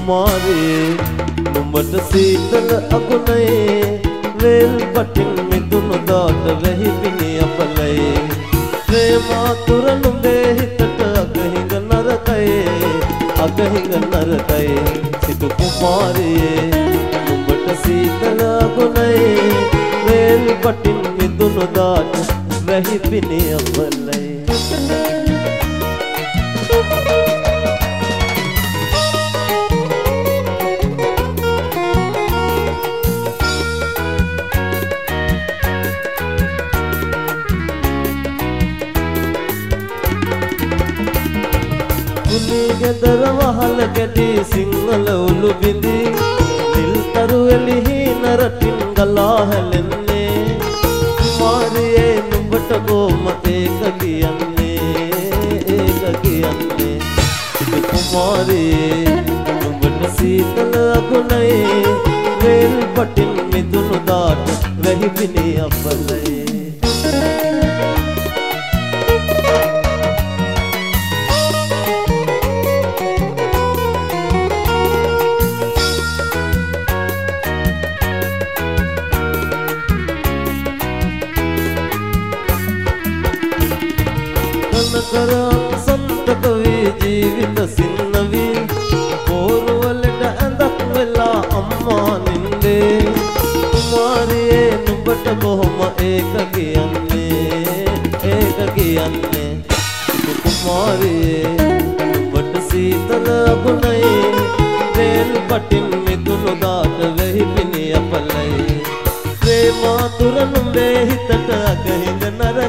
කුමාරී නුඹට සීතල අගුණේ වේල් පටින් මිදුණු දාට වෙහි පිණි අපලේ ප්‍රේමාතුර නුඹේ හිතට අගහිඟ නරකයි සිටු කුමාරී නුඹට සීතල අගුණේ වේල් පටින් මිදුණු දාට වෙහි පිණි අපලේ ගෙදර වහල ගැටි සිංහල උළු බිඳි නිල්තරු එළිහි නරටින් ගලා හැලෙන්නේ කුමාරියේ නුඹට කොහොම ඒක කියන්නේ කුමාරියේ නුඹට සීතල අගුණේ වේල් පටින් මිදුණු දාට වැහි පිණි අපලේ කරන් සන්තක වී ජීවිත සින්නවී පෝරුවලට ඇඳක් වෙලා අම්මා නින්දේ කුමාරියේ නුඹට කොහොම ඒක කියන්නේ කුමාරියේ නුඹට සීතල අගුණේ වේල් පටින් මිදුණු දාට වෙහි පිණි අපලයි ප්‍රේමාතුර නුඹේ හිතට අගහිඟ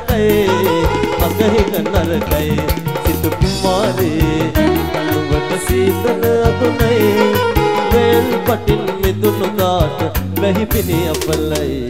නරකයි සිටු කුමාරී නුඹට සීතල අගුණේ වේල් පටින් මිදුණු දාට වැහි පිණි අපලයි